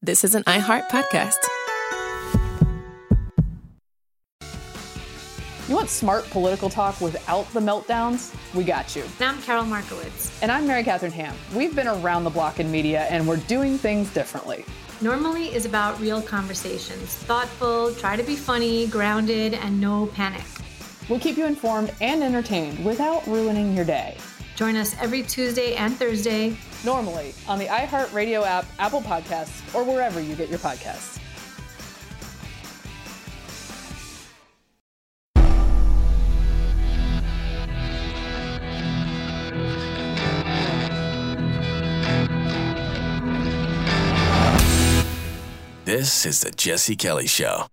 This is an iHeart podcast. You want smart political talk without the meltdowns? We got you. And I'm Carol Markowitz. And I'm Mary Catherine Ham. We've been around the block in media, and we're doing things differently. Normally is about real conversations. Thoughtful, try to be funny, grounded, and no panic. We'll keep you informed and entertained without ruining your day. Join us every Tuesday and Thursday. Normally on the iHeartRadio app, Apple Podcasts, or wherever you get your podcasts. This is the Jesse Kelly Show.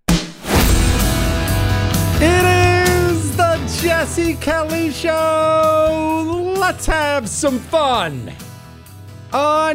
It is the Jesse Kelly Show. Let's have some fun. On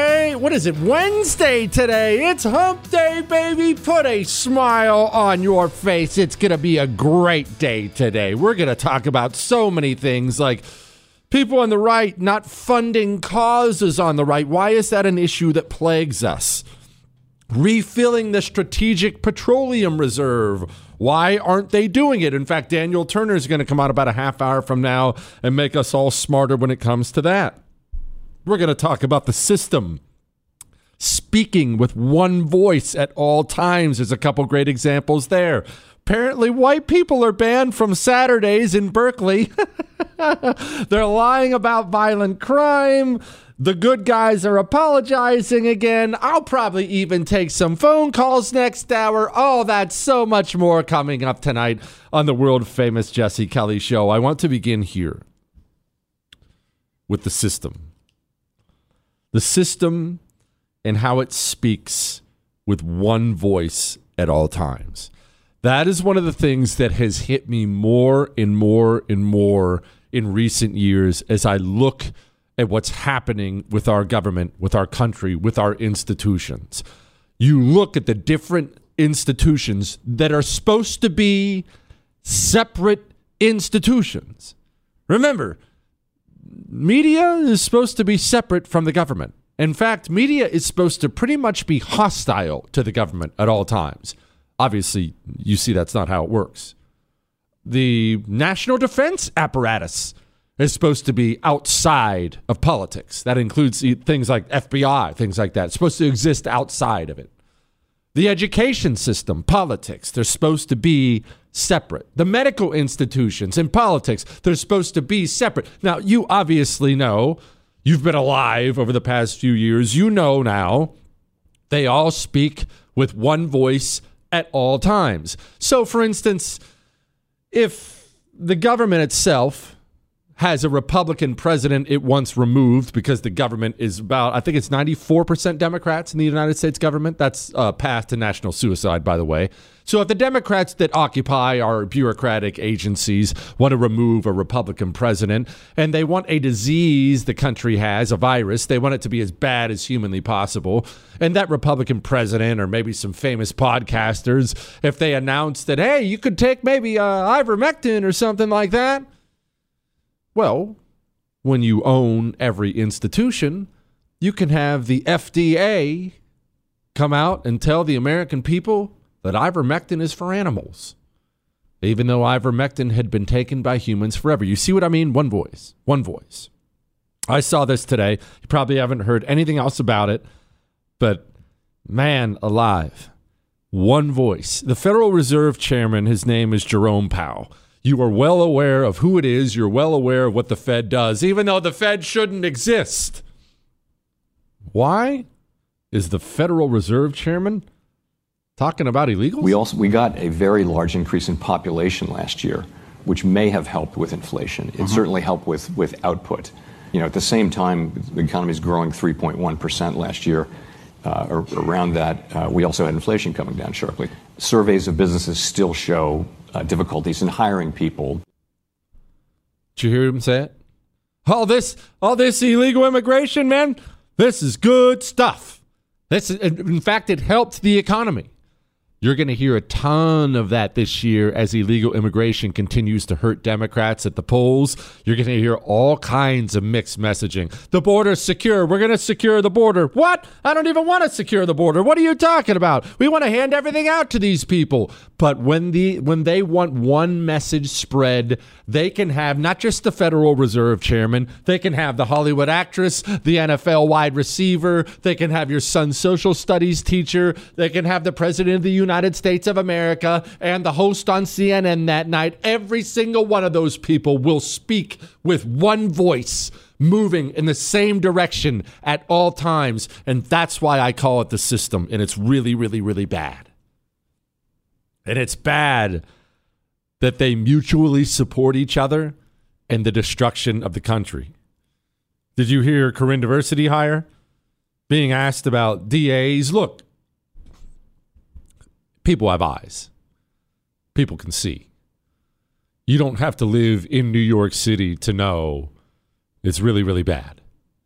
Wednesday today. It's hump day, baby. Put a smile on your face. It's going to be a great day today. We're going to talk about so many things like people on the right not funding causes on the right. Why is that an issue that plagues us? Refilling the Strategic Petroleum Reserve. Why aren't they doing it? In fact, Daniel Turner is going to come out about a half hour from now and make us all smarter when it comes to that. We're going to talk about the system. Speaking with one voice at all times. There's a couple great examples there. Apparently, white people are banned from Saturdays in Berkeley. They're lying about violent crime. The good guys are apologizing again. I'll probably even take some phone calls next hour. Oh, that's so much more coming up tonight on the world-famous Jesse Kelly Show. I want to begin here with the system. The system and how it speaks with one voice at all times. That is one of the things that has hit me more and more and more in recent years as I look at what's happening with our government, with our country, with our institutions. You look at the different institutions that are supposed to be separate institutions. Remember, media is supposed to be separate from the government. In fact, media is supposed to pretty much be hostile to the government at all times. Obviously, you see that's not how it works. The national defense apparatus is supposed to be outside of politics. That includes things like FBI, things like that. It's supposed to exist outside of it. The education system, politics, they're supposed to be separate. The medical institutions and politics, they're supposed to be separate. Now, you obviously know, you've been alive over the past few years, you know now, they all speak with one voice at all times. So, for instance, if the government itself has a Republican president it wants removed because the government is about, I think it's 94% Democrats in the United States government. That's a path to national suicide, by the way. So if the Democrats that occupy our bureaucratic agencies want to remove a Republican president and they want a disease the country has, a virus, they want it to be as bad as humanly possible. And that Republican president or maybe some famous podcasters, if they announce that, hey, you could take maybe ivermectin or something like that. Well, when you own every institution, you can have the FDA come out and tell the American people that ivermectin is for animals, even though ivermectin had been taken by humans forever. You see what I mean? One voice. One voice. I saw this today. You probably haven't heard anything else about it, but man alive. One voice. The Federal Reserve Chairman, his name is Jerome Powell. You are well aware of who it is. You're well aware of what the Fed does, even though the Fed shouldn't exist. Why is the Federal Reserve Chairman talking about illegals? We got a very large increase in population last year, which may have helped with inflation. It certainly helped with output. You know, at the same time, the economy is growing 3.1% last year. Around that, we also had inflation coming down sharply. Surveys of businesses still show difficulties in hiring people. Did you hear him say it? All this illegal immigration, man, this is good stuff. In fact, it helped the economy. You're going to hear a ton of that this year as illegal immigration continues to hurt Democrats at the polls. You're going to hear all kinds of mixed messaging. The border's secure. We're going to secure the border. What? I don't even want to secure the border. What are you talking about? We want to hand everything out to these people. But when they want one message spread, they can have not just the Federal Reserve chairman, they can have the Hollywood actress, the NFL wide receiver, they can have your son's social studies teacher, they can have the president of the United States of America and the host on CNN that night. Every single one of those people will speak with one voice, moving in the same direction at all times. And that's why I call it the system. And it's really, really, really bad. And it's bad that they mutually support each other in the destruction of the country. Did you hear Corinne Diversity hire being asked about DAs? Look, people have eyes. People can see. You don't have to live in New York City to know it's really, really bad.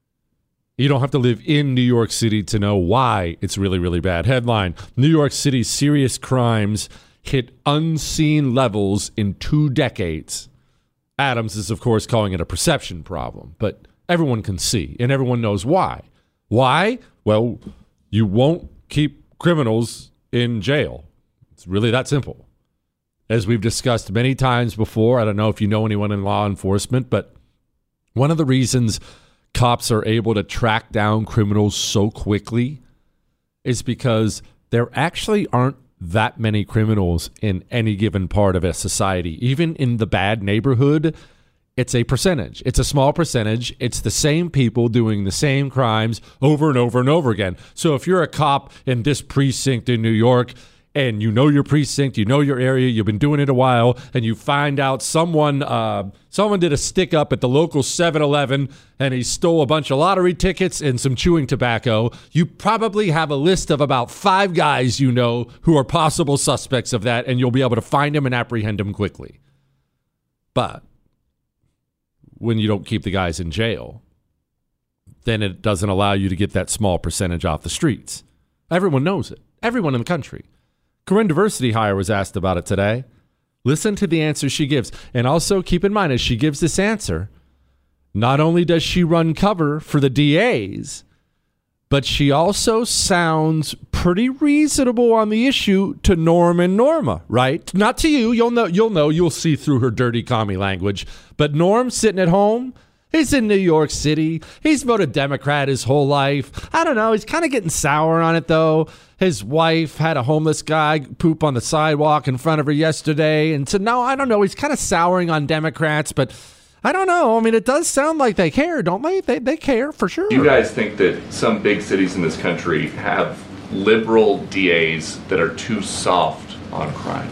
You don't have to live in New York City to know why it's really, really bad. Headline: New York City's serious crimes hit unseen levels in 2 decades. Adams is, of course, calling it a perception problem, but everyone can see, and everyone knows why. Why? Well, you won't keep criminals in jail. It's really that simple. As we've discussed many times before, I don't know if you know anyone in law enforcement, but one of the reasons cops are able to track down criminals so quickly is because there actually aren't that many criminals in any given part of a society. Even in the bad neighborhood, it's a percentage. It's a small percentage. It's the same people doing the same crimes over and over and over again. So if you're a cop in this precinct in New York, and you know your precinct, you know your area, you've been doing it a while, and you find out someone did a stick up at the local 7-Eleven and he stole a bunch of lottery tickets and some chewing tobacco, you probably have a list of about 5 guys you know who are possible suspects of that, and you'll be able to find them and apprehend them quickly. But when you don't keep the guys in jail, then it doesn't allow you to get that small percentage off the streets. Everyone knows it. Everyone in the country. Corinne Diversity hire was asked about it today. Listen to the answer she gives. And also keep in mind, as she gives this answer, not only does she run cover for the DAs, but she also sounds pretty reasonable on the issue to Norm and Norma, right? Not to you. You'll see through her dirty commie language. But Norm's sitting at home. He's in New York City. He's voted Democrat his whole life. I don't know. He's kind of getting sour on it, though. His wife had a homeless guy poop on the sidewalk in front of her yesterday. And so, no, I don't know. He's kind of souring on Democrats, but I don't know. I mean, it does sound like they care, don't they? They care, for sure. Do you guys think that some big cities in this country have liberal DAs that are too soft on crime?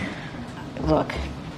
Look.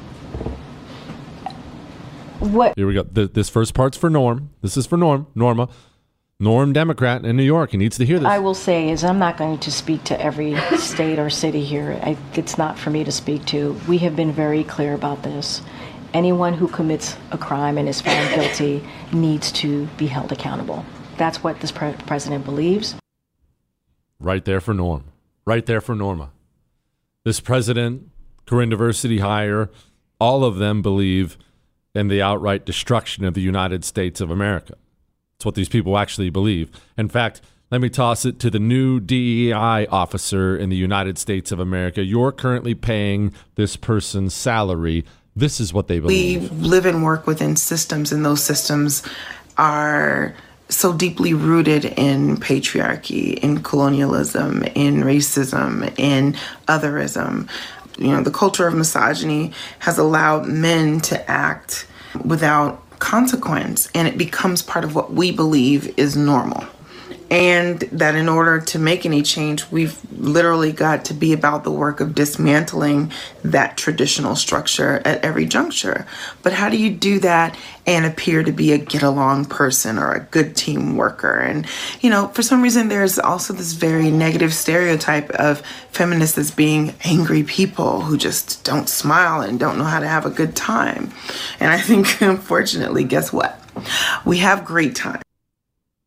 Here we go. This first part's for Norm. This is for Norma. Norm, Democrat in New York. He needs to hear this. I will say is I'm not going to speak to every state or city here. It's not for me to speak to. We have been very clear about this. Anyone who commits a crime and is found guilty needs to be held accountable. That's what this president believes. Right there for Norm. Right there for Norma. This president, Corinne Diversity hire, all of them believe in the outright destruction of the United States of America. It's what these people actually believe. In fact, let me toss it to the new DEI officer in the United States of America. You're currently paying this person's salary. This is what they believe. We live and work within systems, and those systems are so deeply rooted in patriarchy, in colonialism, in racism, in otherism. You know, the culture of misogyny has allowed men to act without consequence, and it becomes part of what we believe is normal. And that in order to make any change, we've literally got to be about the work of dismantling that traditional structure at every juncture. But how do you do that and appear to be a get-along person or a good team worker? And, you know, for some reason, there's also this very negative stereotype of feminists as being angry people who just don't smile and don't know how to have a good time. And I think, unfortunately, guess what? We have great time.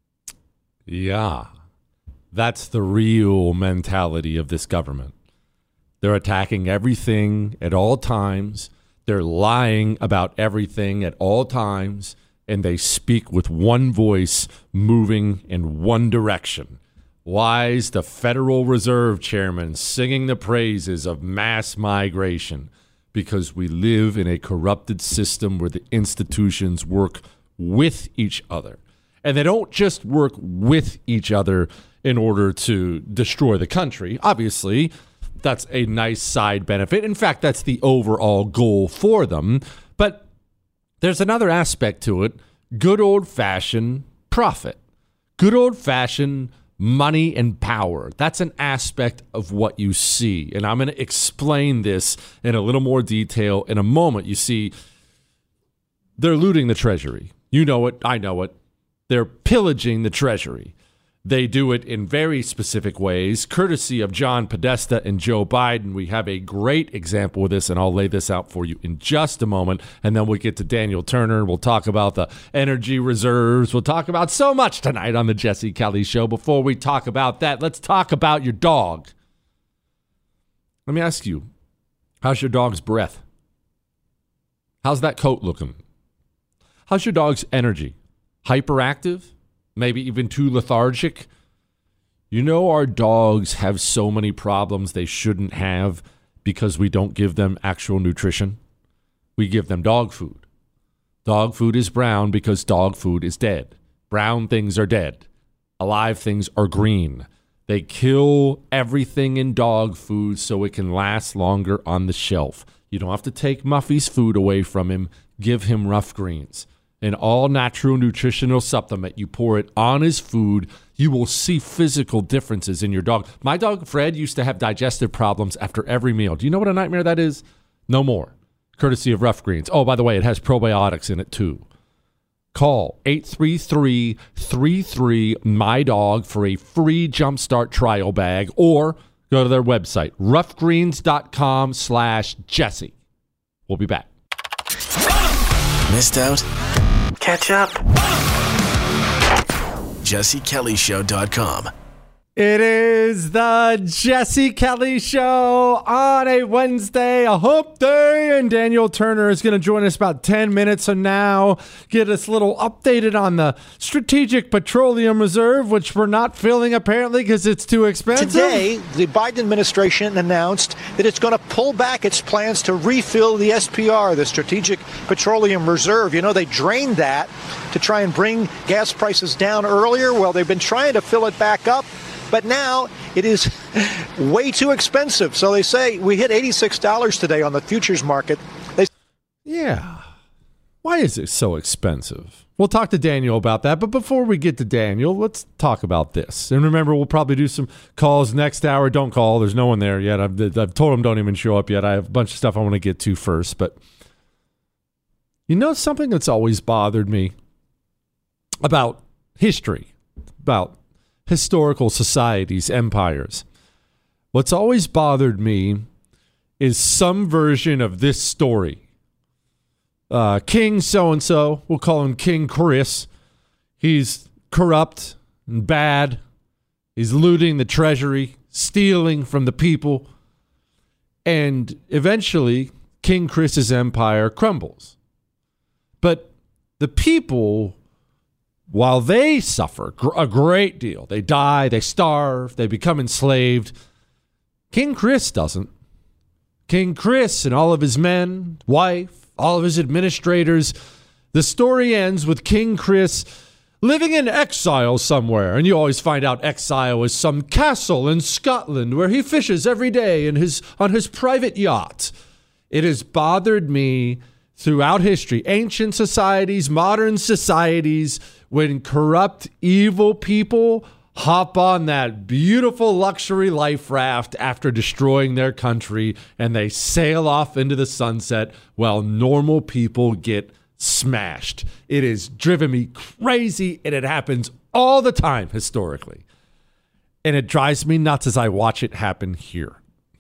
Yeah, that's the real mentality of this government. They're attacking everything at all times. They're lying about everything at all times. And they speak with one voice, moving in one direction. Why is the Federal Reserve Chairman singing the praises of mass migration? Because we live in a corrupted system where the institutions work with each other. And they don't just work with each other in order to destroy the country. Obviously, that's a nice side benefit. In fact, that's the overall goal for them. But there's another aspect to it. Good old-fashioned profit. Good old-fashioned money and power. That's an aspect of what you see. And I'm going to explain this in a little more detail in a moment. You see, they're looting the treasury. You know it. I know it. They're pillaging the treasury. They do it in very specific ways. Courtesy of John Podesta and Joe Biden, we have a great example of this, and I'll lay this out for you in just a moment. And then we'll get to Daniel Turner. We'll talk about the energy reserves. We'll talk about so much tonight on the Jesse Kelly Show. Before we talk about that, let's talk about your dog. Let me ask you, how's your dog's breath? How's that coat looking? How's your dog's energy? Hyperactive? Maybe even too lethargic? You know, our dogs have so many problems they shouldn't have because we don't give them actual nutrition. We give them dog food. Dog food is brown because dog food is dead. Brown things are dead. Alive things are green. They kill everything in dog food so it can last longer on the shelf. You don't have to take Muffy's food away from him. Give him Rough Greens. An all-natural nutritional supplement. You pour it on his food. You will see physical differences in your dog. My dog, Fred, used to have digestive problems after every meal. Do you know what a nightmare that is? No more. Courtesy of Rough Greens. Oh, by the way, it has probiotics in it, too. Call 833-33-MY-DOG for a free Jumpstart trial bag, or go to their website, roughgreens.com/Jesse. We'll be back. Missed out? Catch up. JesseKellyShow.com. It is the Jesse Kelly Show on a Wednesday, a hump day, and Daniel Turner is going to join us about 10 minutes from now, get us a little updated on the Strategic Petroleum Reserve, which we're not filling apparently because it's too expensive. Today, the Biden administration announced that it's going to pull back its plans to refill the SPR, the Strategic Petroleum Reserve. You know, they drained that to try and bring gas prices down earlier. Well, they've been trying to fill it back up. But now it is way too expensive. So they say we hit $86 today on the futures market. Yeah. Why is it so expensive? We'll talk to Daniel about that. But before we get to Daniel, let's talk about this. And remember, we'll probably do some calls next hour. Don't call. There's no one there yet. I've told them don't even show up yet. I have a bunch of stuff I want to get to first. But you know something that's always bothered me about history, about historical societies, empires. What's always bothered me is some version of this story. King so-and-so, we'll call him King Chris. He's corrupt and bad. He's looting the treasury, stealing from the people. And eventually, King Chris's empire crumbles. But the people, while they suffer a great deal, they die, they starve, they become enslaved, King Chris doesn't. King Chris and all of his men, wife, all of his administrators, the story ends with King Chris living in exile somewhere. And you always find out exile is some castle in Scotland where he fishes every day on his private yacht. It has bothered me throughout history, ancient societies, modern societies, when corrupt, evil people hop on that beautiful luxury life raft after destroying their country and they sail off into the sunset while normal people get smashed. It has driven me crazy, and it happens all the time historically. And it drives me nuts as I watch it happen here.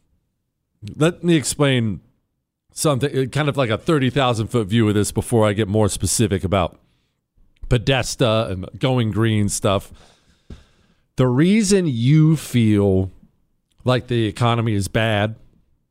Let me explain something, kind of like a 30,000-foot view of this before I get more specific about Podesta and going green stuff. The reason you feel like the economy is bad,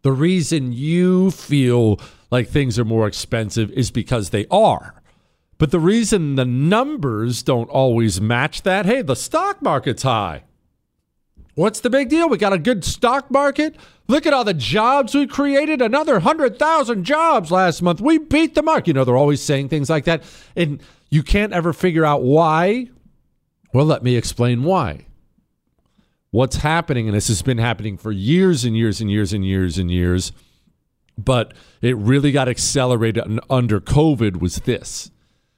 The reason you feel like things are more expensive is because they are. But the reason the numbers don't always match that, hey, the stock market's high. What's the big deal? We got a good stock market. Look at all the jobs we created. Another 100,000 jobs last month. We beat the mark. You know, they're always saying things like that. And you can't ever figure out why. Well, let me explain why. What's happening, and this has been happening for years and years and years and years and years, but it really got accelerated under COVID, was this.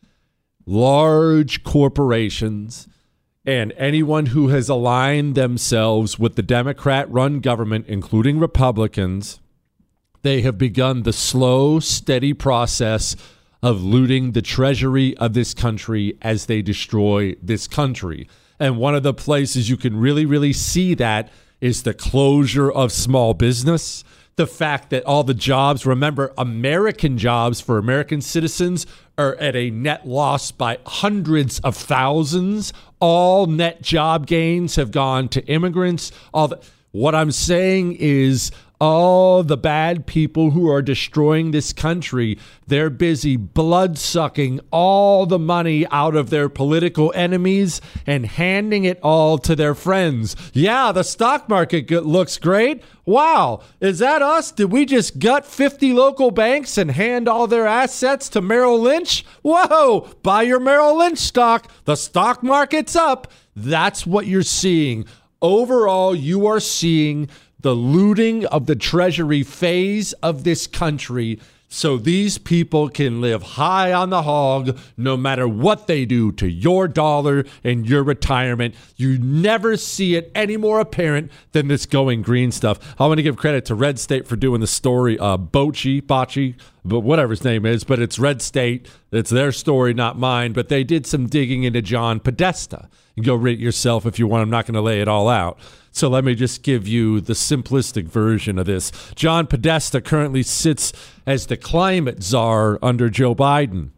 Large corporations and anyone who has aligned themselves with the Democrat-run government, including Republicans, they have begun the slow, steady process of looting the treasury of this country as they destroy this country. And one of the places you can really, really see that is the closure of small business. The fact that all the jobs, remember, American jobs for American citizens are at a net loss by hundreds of thousands. All net job gains have gone to immigrants. What I'm saying is all the bad people who are destroying this country, they're busy blood-sucking all the money out of their political enemies and handing it all to their friends. Yeah, the stock market looks great. Wow, is that us? Did we just gut 50 local banks and hand all their assets to Merrill Lynch? Whoa, buy your Merrill Lynch stock. The stock market's up. That's what you're seeing. Overall, you are seeing the looting of the treasury phase of this country so these people can live high on the hog no matter what they do to your dollar and your retirement. You never see it any more apparent than this Going Green stuff. I want to give credit to Red State for doing the story, Bocci, but whatever his name is, but it's Red State. It's their story, not mine, but they did some digging into John Podesta. You go read it yourself if you want. I'm not going to lay it all out. So let me just give you the simplistic version of this. John Podesta currently sits as the climate czar under Joe Biden.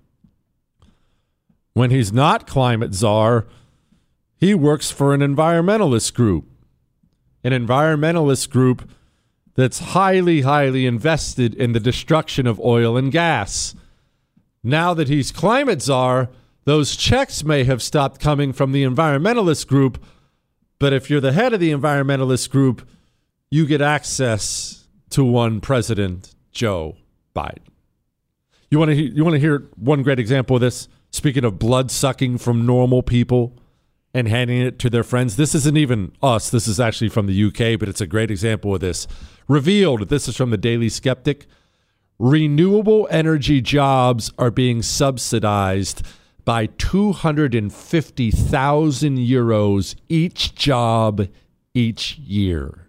When he's not climate czar, he works for an environmentalist group. An environmentalist group that's highly, highly invested in the destruction of oil and gas. Now that he's climate czar, those checks may have stopped coming from the environmentalist group, but if you're the head of the environmentalist group, you get access to one President Joe Biden. You want to hear one great example of this? Speaking of blood sucking from normal people and handing it to their friends. This isn't even us. This is actually from the UK, but it's a great example of this. Revealed, this is from the Daily Skeptic, renewable energy jobs are being subsidized by 250,000 euros each job each year,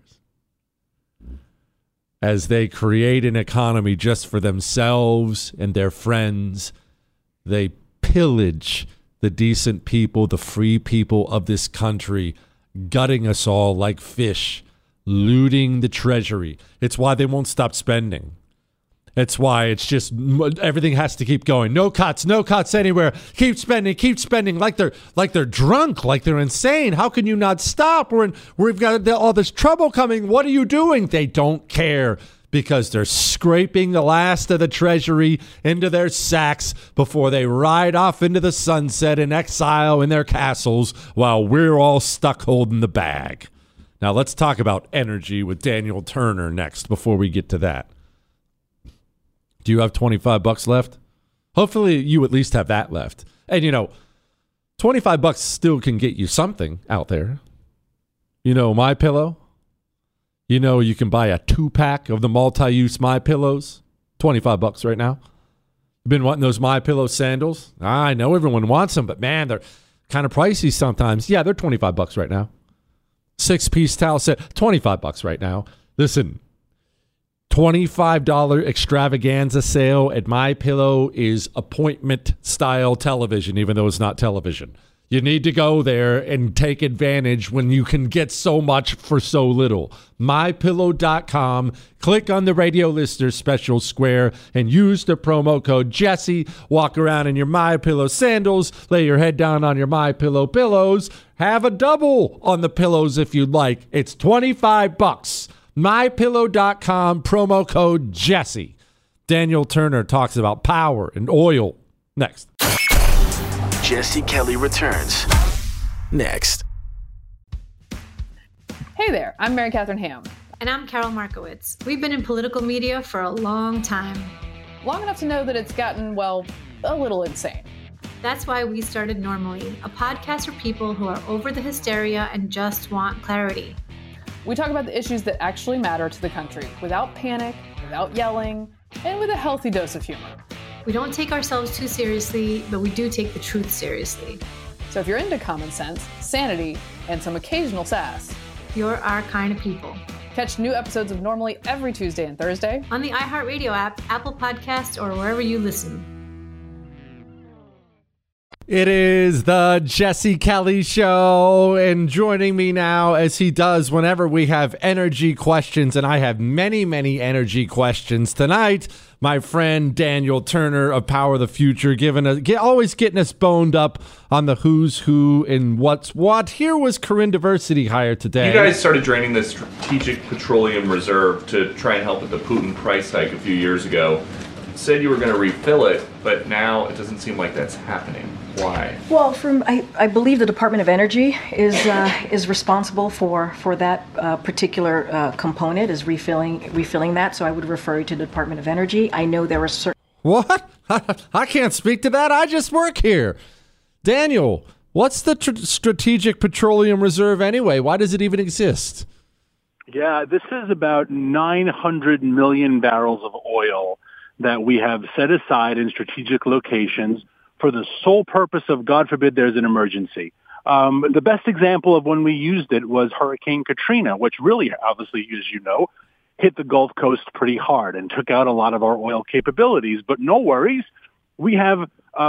as they create an economy just for themselves and their friends. They pillage the decent people, the free people of this country, gutting us all like fish, looting the treasury. It's why they won't stop spending. It's why it's just everything has to keep going. No cuts anywhere. Keep spending like they're drunk, like they're insane. How can you not stop? We've got all this trouble coming. What are you doing? They don't care because they're scraping the last of the treasury into their sacks before they ride off into the sunset in exile in their castles while we're all stuck holding the bag. Now let's talk about energy with Daniel Turner next before we get to that. Do you have $25 left? Hopefully you at least have that left. And $25 still can get you something out there. MyPillow. You can buy a 2-pack of the multi-use MyPillows. $25 right now. You've been wanting those MyPillow sandals? I know everyone wants them, but man, they're kind of pricey sometimes. Yeah, they're $25 right now. 6-piece towel set, $25 right now. Listen, $25 extravaganza sale at MyPillow is appointment-style television, even though it's not television. You need to go there and take advantage when you can get so much for so little. MyPillow.com. Click on the radio listener special square and use the promo code Jesse. Walk around in your MyPillow sandals. Lay your head down on your MyPillow pillows. Have a double on the pillows if you'd like. It's $25. MyPillow.com, promo code Jesse. Daniel Turner talks about power and oil. Next. Jesse Kelly returns next. Hey there, I'm Mary Catherine Ham. And I'm Carol Markowitz. We've been in political media for a long time. Long enough to know that it's gotten, well, a little insane. That's why we started Normally, a podcast for people who are over the hysteria and just want clarity. We talk about the issues that actually matter to the country without panic, without yelling, and with a healthy dose of humor. We don't take ourselves too seriously, but we do take the truth seriously. So if you're into common sense, sanity, and some occasional sass, you're our kind of people. Catch new episodes of Normally every Tuesday and Thursday on the iHeartRadio app, Apple Podcasts, or wherever you listen. It is the Jesse Kelly Show, and joining me now, as he does whenever we have energy questions, and I have many, many energy questions tonight, my friend Daniel Turner of Power of the Future, always getting us boned up on the who's who and what's what. Here was Corinne Diversity hired today. You guys started draining the Strategic Petroleum Reserve to try and help with the Putin price hike a few years ago. Said you were going to refill it, but now it doesn't seem like that's happening. Why? Well, I believe the Department of Energy is responsible for that particular component, is refilling that. So I would refer you to the Department of Energy. I know there are certain. What? I can't speak to that. I just work here. Daniel, what's the Strategic Petroleum Reserve anyway? Why does it even exist? Yeah, this is about 900 million barrels of oil that we have set aside in strategic locations for the sole purpose of, God forbid, there's an emergency. The best example of when we used it was Hurricane Katrina, which really, obviously, as you know, hit the Gulf Coast pretty hard and took out a lot of our oil capabilities. But no worries. We have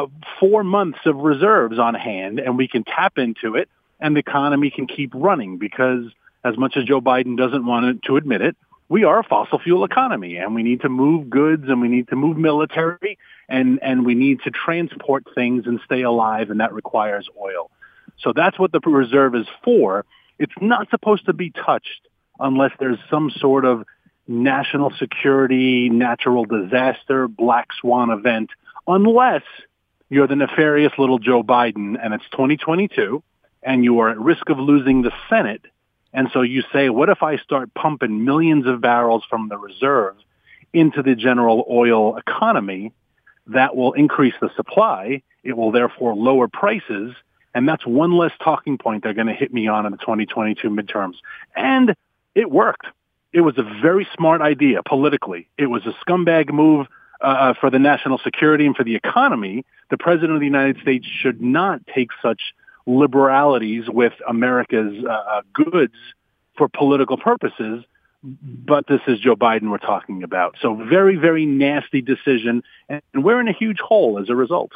4 months of reserves on hand, and we can tap into it, and the economy can keep running because, as much as Joe Biden doesn't want to admit it, we are a fossil fuel economy, and we need to move goods, and we need to move military, and we need to transport things and stay alive, and that requires oil. So that's what the reserve is for. It's not supposed to be touched unless there's some sort of national security, natural disaster, black swan event, unless you're the nefarious little Joe Biden, and it's 2022, and you are at risk of losing the Senate. And so you say, what if I start pumping millions of barrels from the reserve into the general oil economy? That will increase the supply. It will therefore lower prices. And that's one less talking point they're going to hit me on in the 2022 midterms. And it worked. It was a very smart idea politically. It was a scumbag move for the national security and for the economy. The president of the United States should not take such liberalities with America's goods for political purposes, but this is Joe Biden we're talking about. So very, very nasty decision, and we're in a huge hole as a result.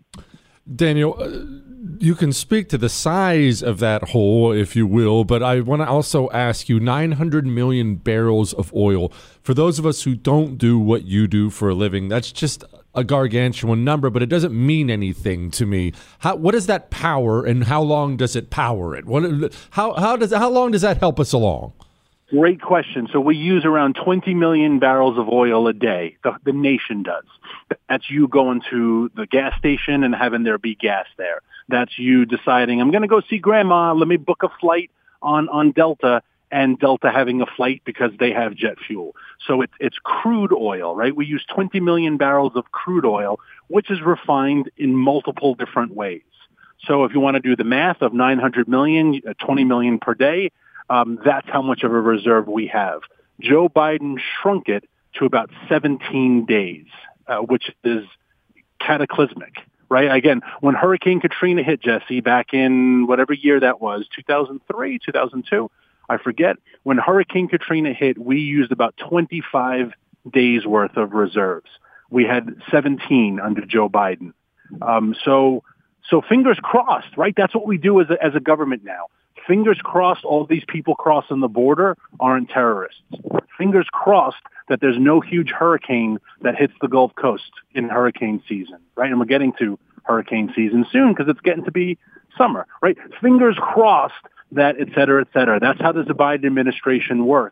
Daniel, you can speak to the size of that hole, if you will, but I want to also ask you, 900 million barrels of oil. For those of us who don't do what you do for a living, that's just a gargantuan number, but it doesn't mean anything to me. What is that power, and how long does it power it? How long does that help us along? Great question. So we use around 20 million barrels of oil a day. The nation does. That's you going to the gas station and having there be gas there. That's you deciding, I'm going to go see grandma. Let me book a flight on Delta, and Delta having a flight because they have jet fuel. So it's crude oil, right? We use 20 million barrels of crude oil, which is refined in multiple different ways. So if you want to do the math of 900 million, 20 million per day, that's how much of a reserve we have. Joe Biden shrunk it to about 17 days, which is cataclysmic, right? Again, when Hurricane Katrina hit, Jesse, back in whatever year that was, 2003, 2002, I forget. When Hurricane Katrina hit, we used about 25 days worth of reserves. We had 17 under Joe Biden. So fingers crossed, right? That's what we do as a government now. Fingers crossed all these people crossing the border aren't terrorists. Fingers crossed that there's no huge hurricane that hits the Gulf Coast in hurricane season, right? And we're getting to hurricane season soon because it's getting to be summer, right? Fingers crossed that et cetera, et cetera. That's how the Biden administration works.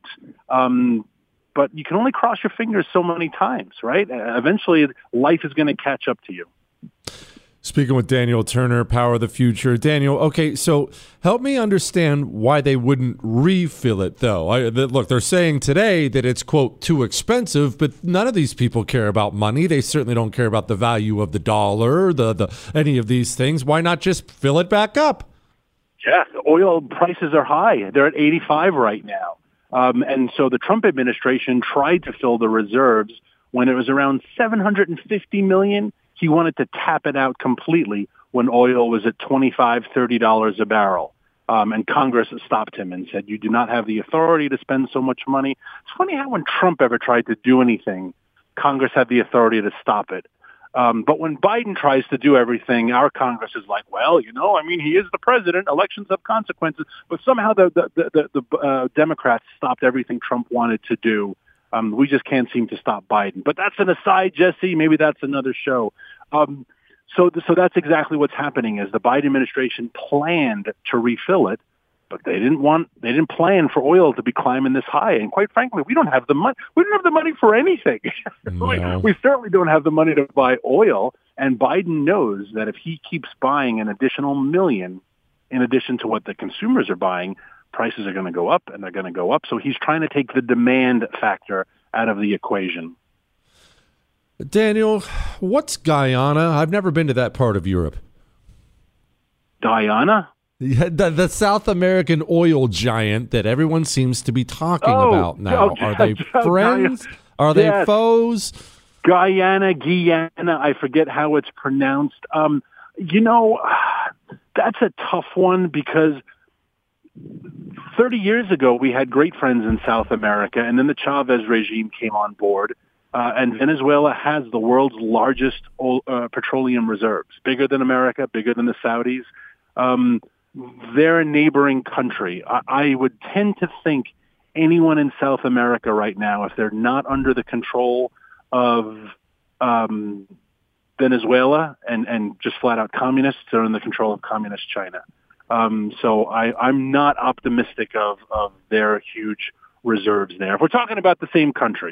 But you can only cross your fingers so many times, right? Eventually, life is going to catch up to you. Speaking with Daniel Turner, Power of the Future. Daniel, okay, so help me understand why they wouldn't refill it, though. Look, they're saying today that it's, quote, too expensive, but none of these people care about money. They certainly don't care about the value of the dollar, any of these things. Why not just fill it back up? Yeah, oil prices are high. They're at 85 right now. And so the Trump administration tried to fill the reserves when it was around 750 million. He wanted to tap it out completely when oil was at $25, $30 a barrel. And Congress stopped him and said, you do not have the authority to spend so much money. It's funny how when Trump ever tried to do anything, Congress had the authority to stop it. But when Biden tries to do everything, our Congress is like, well, he is the president. Elections have consequences. But somehow the Democrats stopped everything Trump wanted to do. We just can't seem to stop Biden. But that's an aside, Jesse. Maybe that's another show. So that's exactly what's happening is the Biden administration planned to refill it, but they didn't plan for oil to be climbing this high. And quite frankly, we don't have the money. We don't have the money for anything. No. We certainly don't have the money to buy oil. And Biden knows that if he keeps buying an additional million in addition to what the consumers are buying, prices are going to go up, and they're going to go up. So he's trying to take the demand factor out of the equation. Daniel, what's Guyana? I've never been to that part of Europe. Guyana? The South American oil giant that everyone seems to be talking about now. Are they friends? Are they foes? Guyana, I forget how it's pronounced. That's a tough one because 30 years ago, we had great friends in South America, and then the Chavez regime came on board, and Venezuela has the world's largest petroleum reserves, bigger than America, bigger than the Saudis. They're a neighboring country. I would tend to think anyone in South America right now, if they're not under the control of Venezuela and just flat-out communists, they're in the control of communist China. So I'm not optimistic of their huge reserves there. If we're talking about the same country.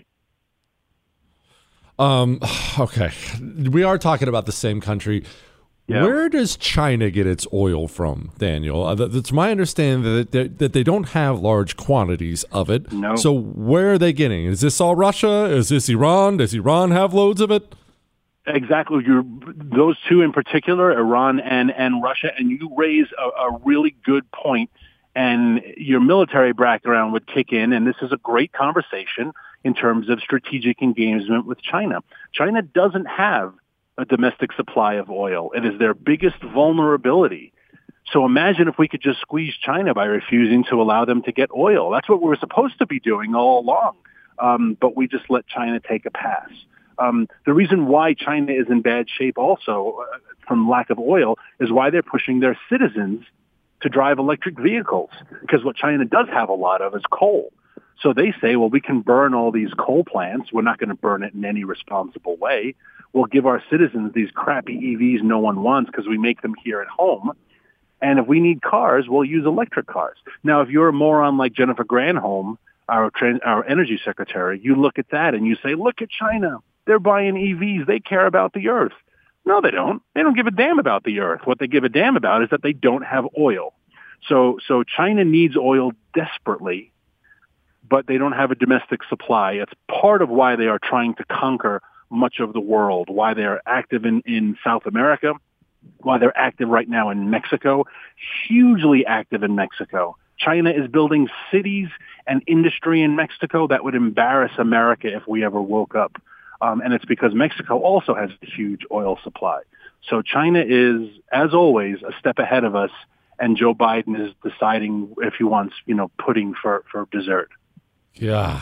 Okay. We are talking about the same country. Yeah. Where does China get its oil from, Daniel? It's my understanding that they don't have large quantities of it. No. So where are they getting? Is this all Russia? Is this Iran? Does Iran have loads of it? Exactly. Those two in particular, Iran and Russia, and you raise a really good point, and your military background would kick in, and this is a great conversation in terms of strategic engagement with China. China doesn't have a domestic supply of oil. It is their biggest vulnerability. So imagine if we could just squeeze China by refusing to allow them to get oil. That's what we were supposed to be doing all along, but we just let China take a pass. The reason why China is in bad shape also from lack of oil is why they're pushing their citizens to drive electric vehicles, because what China does have a lot of is coal. So they say, well, we can burn all these coal plants. We're not going to burn it in any responsible way. We'll give our citizens these crappy EVs no one wants because we make them here at home. And if we need cars, we'll use electric cars. Now, if you're a moron like Jennifer Granholm, our energy secretary, you look at that and you say, look at China. They're buying EVs. They care about the earth. No, they don't. They don't give a damn about the earth. What they give a damn about is that they don't have oil. So China needs oil desperately, but they don't have a domestic supply. It's part of why they are trying to conquer much of the world, why they're active in South America, why they're active right now in Mexico, hugely active in Mexico. China is building cities and industry in Mexico that would embarrass America if we ever woke up. And it's because Mexico also has a huge oil supply. So China is, as always, a step ahead of us, and Joe Biden is deciding if he wants, pudding for dessert. Yeah.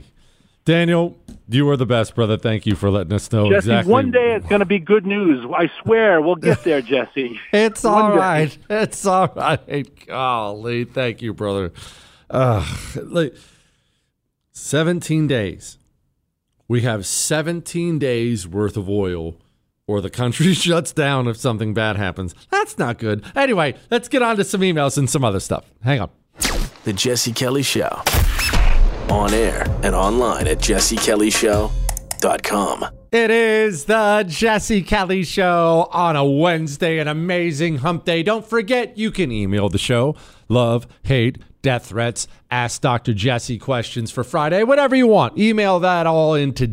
Daniel, you are the best, brother. Thank you for letting us know Jesse, exactly. One day it's going to be good news. I swear we'll get there, Jesse. It's all right. It's all right. Golly, thank you, brother. 17 days. We have 17 days worth of oil, or the country shuts down if something bad happens. That's not good. Anyway, let's get on to some emails and some other stuff. Hang on. The Jesse Kelly Show. On air and online at jessekellyshow.com. It is the Jesse Kelly Show on a Wednesday, an amazing hump day. Don't forget, you can email the show. Love, hate, death threats, ask Dr. Jesse questions for Friday, whatever you want. Email that all into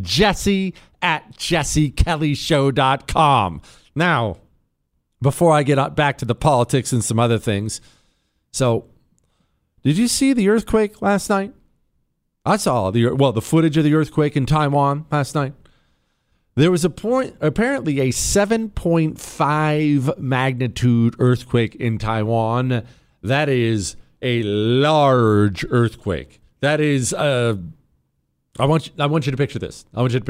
jesse@jessekellyshow.com. Now, before I get back to the politics and some other things, so did you see the earthquake last night? I saw the footage of the earthquake in Taiwan last night. There was apparently a 7.5 magnitude earthquake in Taiwan. That is a large earthquake. That is, I want you to picture this. I want you to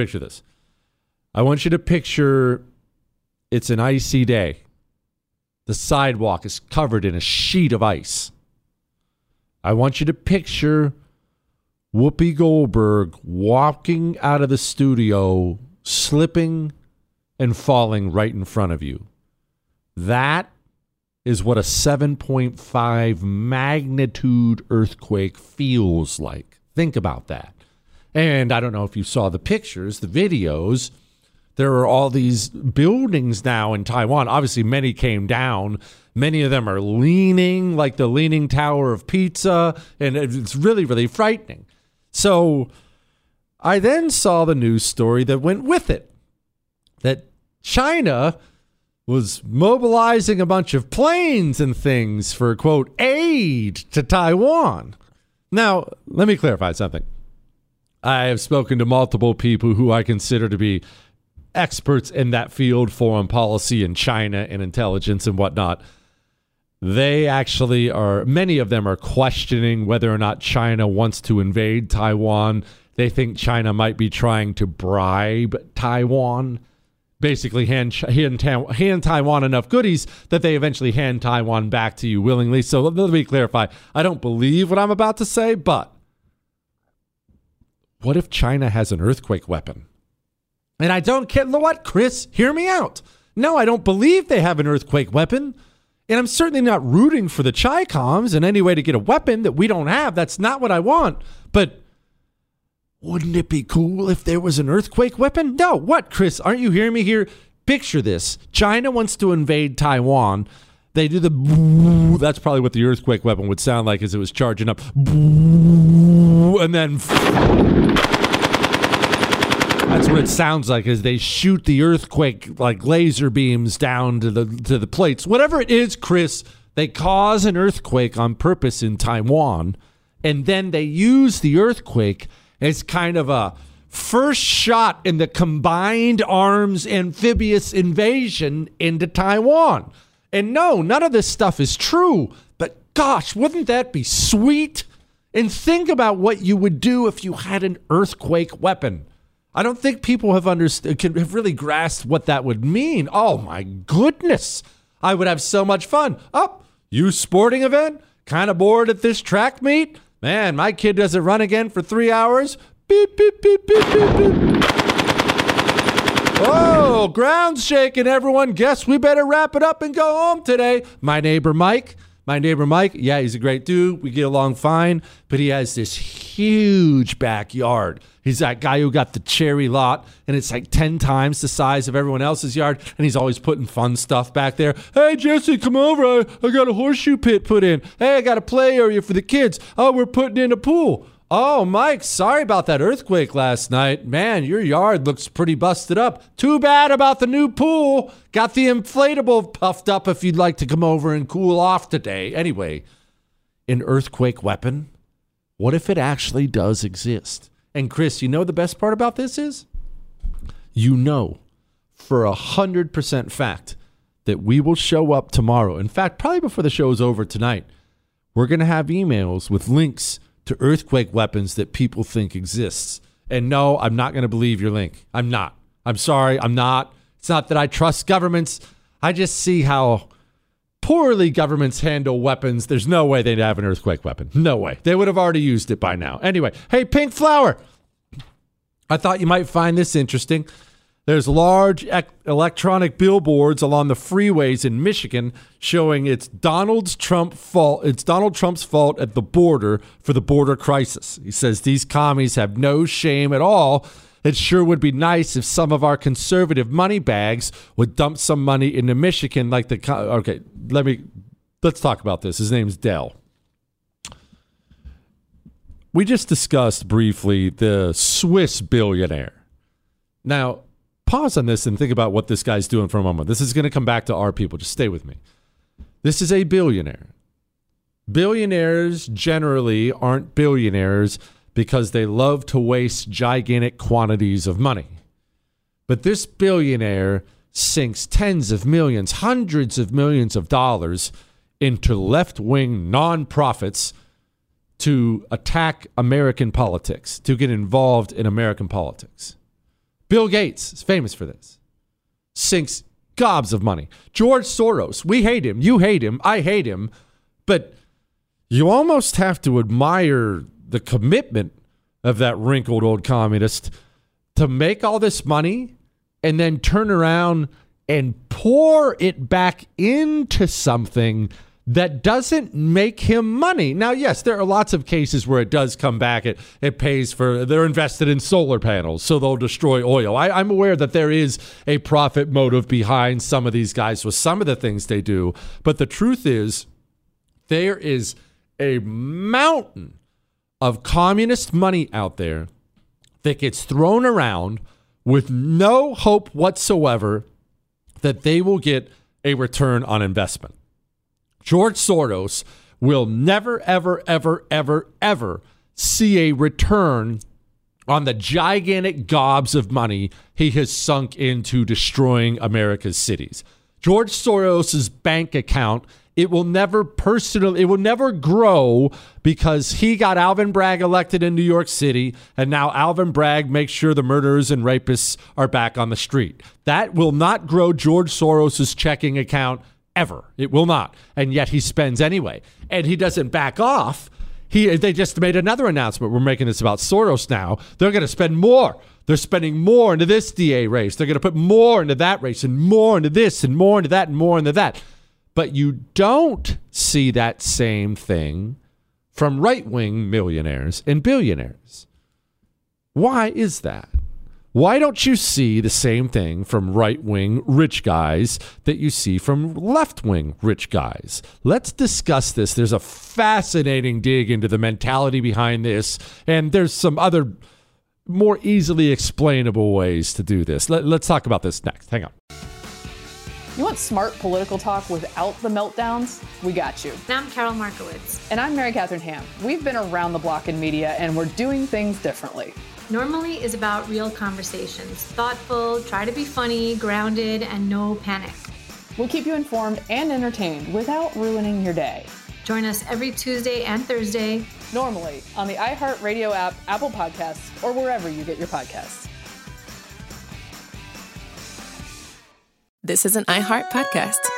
picture it's an icy day. The sidewalk is covered in a sheet of ice. I want you to picture Whoopi Goldberg walking out of the studio, slipping and falling right in front of you. That is what a 7.5 magnitude earthquake feels like. Think about that. And I don't know if you saw the pictures, the videos. There are all these buildings now in Taiwan. Obviously, many came down. Many of them are leaning, like the Leaning Tower of Pizza. And it's really, really frightening. So I then saw the news story that went with it, that China was mobilizing a bunch of planes and things for, quote, aid to Taiwan. Now, let me clarify something. I have spoken to multiple people who I consider to be experts in that field, foreign policy and China and intelligence and whatnot. They actually are, many of them are questioning whether or not China wants to invade Taiwan. They think China might be trying to bribe Taiwan, basically hand Taiwan enough goodies that they eventually hand Taiwan back to you willingly. So let me clarify. I don't believe what I'm about to say, but what if China has an earthquake weapon? And I don't care. What, Chris? Hear me out. No, I don't believe they have an earthquake weapon. And I'm certainly not rooting for the Chi-Coms in any way to get a weapon that we don't have. That's not what I want. But wouldn't it be cool if there was an earthquake weapon? No. What, Chris? Aren't you hearing me here? Picture this. China wants to invade Taiwan. They do the... That's probably what the earthquake weapon would sound like as it was charging up. And then... That's what it sounds like as they shoot the earthquake like laser beams down to the plates. Whatever it is, Chris, they cause an earthquake on purpose in Taiwan, and then they use the earthquake as kind of a first shot in the combined arms amphibious invasion into Taiwan. And no, none of this stuff is true, but gosh, wouldn't that be sweet? And think about what you would do if you had an earthquake weapon. I don't think people have really grasped what that would mean. Oh my goodness. I would have so much fun. Oh, you sporting event? Kind of bored at this track meet? Man, my kid doesn't run again for 3 hours. Beep, beep, beep, beep, beep, beep. Oh, ground's shaking, everyone. Guess we better wrap it up and go home today. My neighbor Mike, yeah, he's a great dude. We get along fine, but he has this huge backyard. He's that guy who got the cherry lot, and it's like 10 times the size of everyone else's yard, and he's always putting fun stuff back there. Hey, Jesse, come over. I got a horseshoe pit put in. Hey, I got a play area for the kids. Oh, we're putting in a pool. Oh, Mike, sorry about that earthquake last night. Man, your yard looks pretty busted up. Too bad about the new pool. Got the inflatable puffed up if you'd like to come over and cool off today. Anyway, an earthquake weapon? What if it actually does exist? And Chris, you know the best part about this is? You know for 100% fact that we will show up tomorrow. In fact, probably before the show is over tonight, we're going to have emails with links to earthquake weapons that people think exists. And no, I'm not going to believe your link. I'm not. I'm sorry, I'm not. It's not that I trust governments. I just see how poorly governments handle weapons. There's no way they'd have an earthquake weapon. No way. They would have already used it by now. Anyway, hey, Pink Flower. I thought you might find this interesting. There's large electronic billboards along the freeways in Michigan showing it's Donald Trump's fault at the border for the border crisis. He says these commies have no shame at all. It sure would be nice if some of our conservative money bags would dump some money into Michigan like the... Okay, let's talk about this. His name's Dell. We just discussed briefly the Swiss billionaire. Now, pause on this and think about what this guy's doing for a moment. This is going to come back to our people. Just stay with me. This is a billionaire. Billionaires generally aren't billionaires because they love to waste gigantic quantities of money. But this billionaire sinks tens of millions, hundreds of millions of dollars into left-wing nonprofits to attack American politics, to get involved in American politics. Bill Gates is famous for this. Sinks gobs of money. George Soros, we hate him. You hate him. I hate him. But you almost have to admire the commitment of that wrinkled old communist to make all this money and then turn around and pour it back into something that doesn't make him money. Now, yes, there are lots of cases where it does come back. It pays for, they're invested in solar panels, so they'll destroy oil. I'm aware that there is a profit motive behind some of these guys with some of the things they do. But the truth is, there is a mountain of communist money out there that gets thrown around with no hope whatsoever that they will get a return on investment. George Soros will never, ever, ever, ever, ever see a return on the gigantic gobs of money he has sunk into destroying America's cities. George Soros's bank account, it will never grow because he got Alvin Bragg elected in New York City, and now Alvin Bragg makes sure the murderers and rapists are back on the street. That will not grow George Soros's checking account ever. It will not. And yet he spends anyway. And he doesn't back off. They just made another announcement. We're making this about Soros now. They're going to spend more. They're spending more into this DA race. They're going to put more into that race and more into this and more into that and more into that. But you don't see that same thing from right-wing millionaires and billionaires. Why is that? Why don't you see the same thing from right-wing rich guys that you see from left-wing rich guys? Let's discuss this. There's a fascinating dig into the mentality behind this, and there's some other more easily explainable ways to do this. Let's talk about this next. Hang on. You want smart political talk without the meltdowns? We got you. And I'm Carol Markowitz. And I'm Mary Catherine Ham. We've been around the block in media, and we're doing things differently. Normally is about real conversations. Thoughtful, try to be funny, grounded, and no panic. We'll keep you informed and entertained without ruining your day. Join us every Tuesday and Thursday. Normally on the iHeartRadio app, Apple Podcasts, or wherever you get your podcasts. This is an iHeart podcast.